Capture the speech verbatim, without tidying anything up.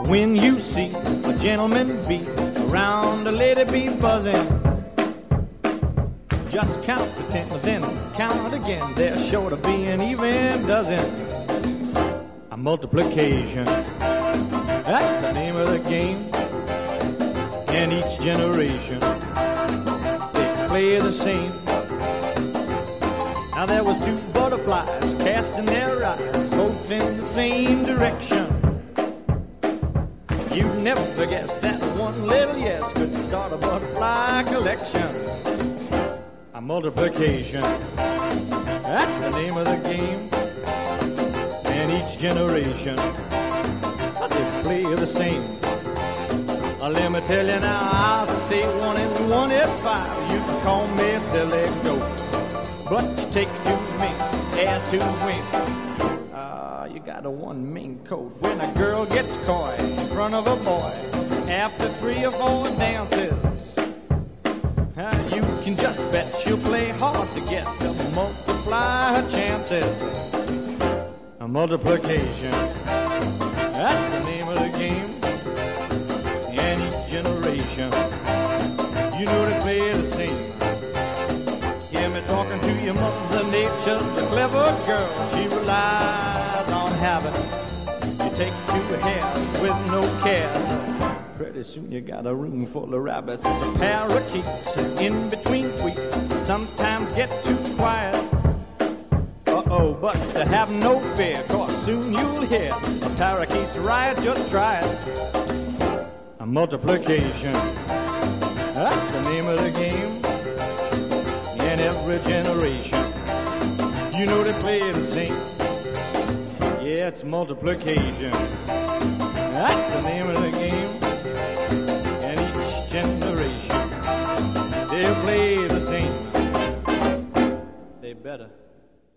When you see a gentleman bee around a lady bee buzzing, just count to ten, then count again. There's sure to be an even dozen. A multiplication, that's the name of the game. And each generation, they play the same. Now there was two butterflies casting their eyes both in the same direction. You'd never guess that one little yes could start a butterfly collection. A multiplication, that's the name of the game. And each generation, they play the same. Uh, let me tell you now, I'll say one and one is five. You can call me a silly goat, but you take two minks, add two winks. Ah, you got a one mink coat. When a girl gets coy in front of a boy after three or four dances, uh, you can just bet she'll play hard to get to multiply her chances. A multiplication, that's the name of the game. And each generation, you know they play the same. Hear me talking to your mother nature's a clever girl. She relies on habits. You take two hairs with no cares. Pretty soon you got a room full of rabbits. Some parakeets in between tweets sometimes get too quiet. Uh-oh, but to have no fear, cause soon you'll hear a parakeet's riot, just try it. A multiplication, that's the name of the game. In every generation, you know they play the same. Yeah, it's multiplication, that's the name of the game. And each generation, they'll play the same. They better.